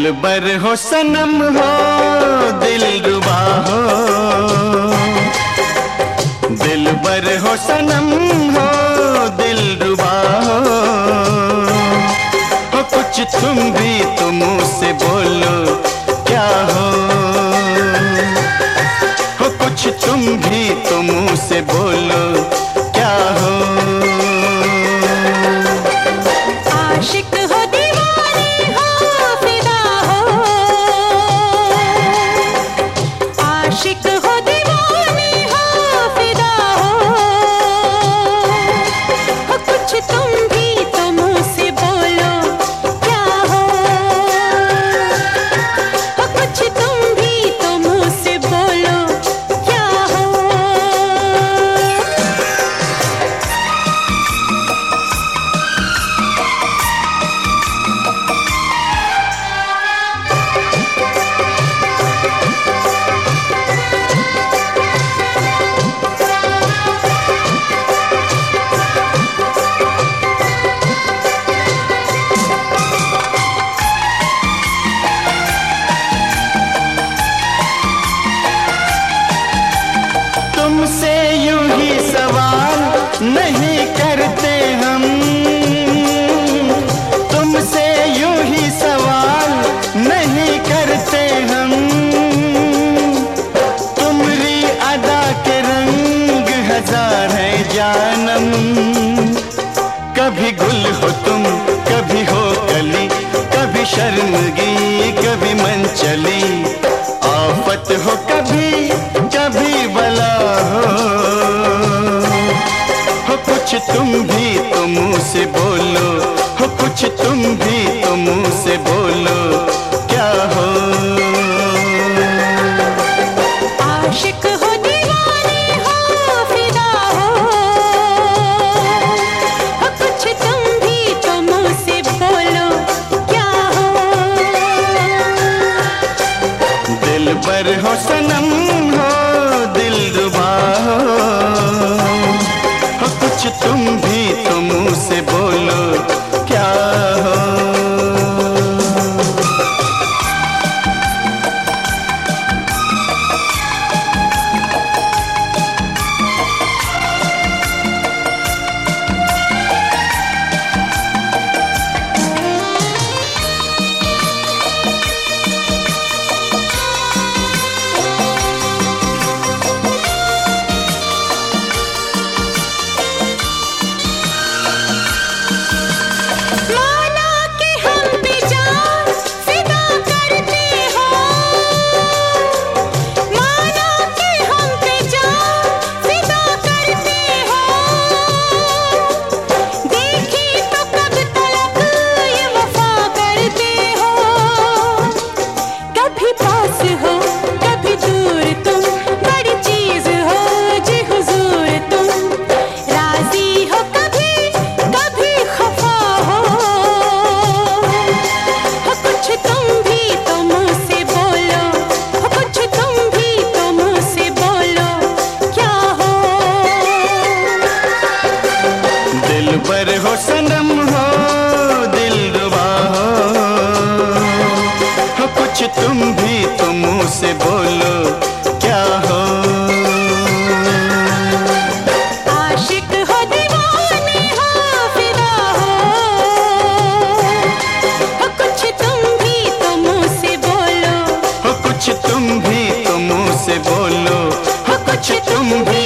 दिलबर हो सनम हो दिलरुबा हो, दिलबर हो सनम हो दिलरुबा हो कुछ तुम भी तो मुँह से बोलो क्या हो कुछ तुम भी तो मुँह से बोलो क्या हो। आशिक हो दीवानी हो फिदा हो, आशिक हो दीवानी हो फिदा हो कुछ तुम भी तो मुँह से बोलो क्या हो कुछ तुम भी तो मुँह से बोलो क्या हो। तुमसे यूं ही सवाल नहीं करते हम, तुमसे यूं ही सवाल नहीं करते हम, तुम्हारी अदा के रंग हजार है जानम। कभी गुल हो तुम कभी हो कली, कभी शर्मगी कभी मन चली, आफत हो कभी कभी बला हो कुछ तुम भी तो मुँह से बोलो हो कुछ तुम भी तो मुँह से बोलो क्या हो। आशिक हो दीवानी हो फिदा हो कुछ तुम भी तो मुँह से बोलो क्या हो। दिलबर हो सनम हो दिलरुबा हो कुछ तुम भी तो मुँह से बोलो क्या हो। माना कि हम भी जान फिदा करते हो, माना कि हम भी जान फिदा करते हो, देखी तो कब तलक ये वफा करते हो। कभी पास हो कभी दूर तुम बड़ी चीज हो जी हुजूर तुम, राजी हो कभी कभी खफा हो कुछ तुम भी तो मुँह से बोलो कुछ तुम भी तो मुँह से बोलो क्या हो। दिलबर हो सनम हो दिलरुबा हो कुछ तुम भी तो मुँह से बोलो क्या हो। आशिक हो दीवानी हो फिदा हो कुछ तुम भी तो मुँह से बोलो हो कुछ तुम भी तो मुँह से बोलो हो कुछ तुम भी